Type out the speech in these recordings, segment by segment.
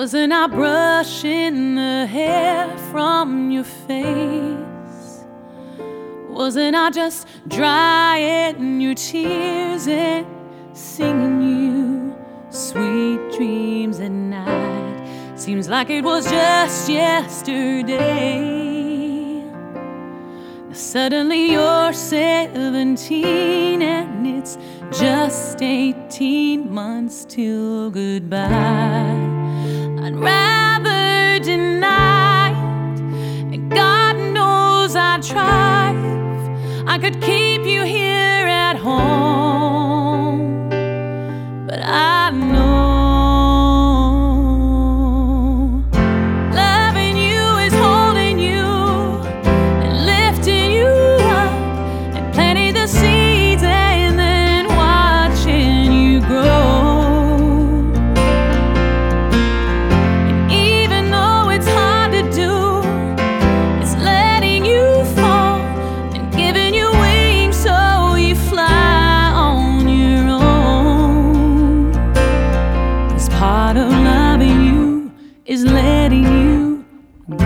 Wasn't I brushing the hair from your face? Wasn't I just drying your tears and singing you sweet dreams at night? Seems like it was just yesterday. Now suddenly you're 17 and it's just 18 months till goodbye. I'd rather deny it, and God knows I'd try if I could keep you here at home. But I know loving you is holding you and lifting you up and planting the seeds and then watching you grow. Part of loving you is letting you go.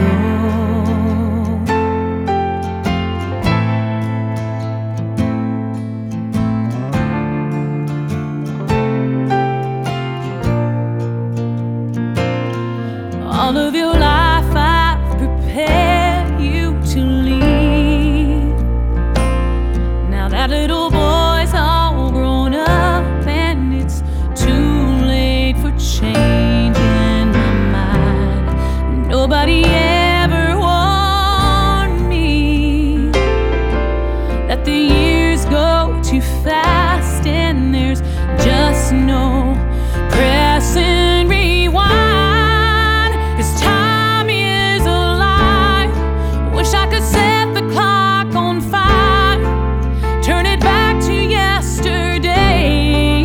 All of your life I've prepared you to leave. Now that little boy's all grown up and it's too late for changing my mind. Nobody ever warned me that the years go too fast and there's just no pressing rewind. 'Cause time is alive. Wish I could set the clock on fire, turn it back to yesterday.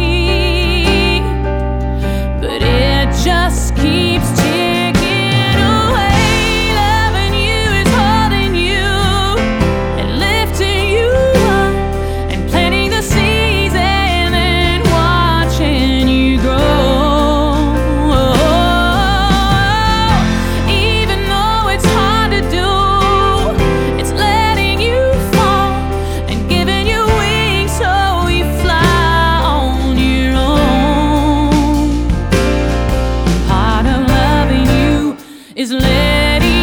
Just keeps ticking away. Loving you is holding you and lifting you up and planting the seeds and then watching you grow. Even though it's hard to do, it's letting you fall and giving you wings so you fly on your own. Is letting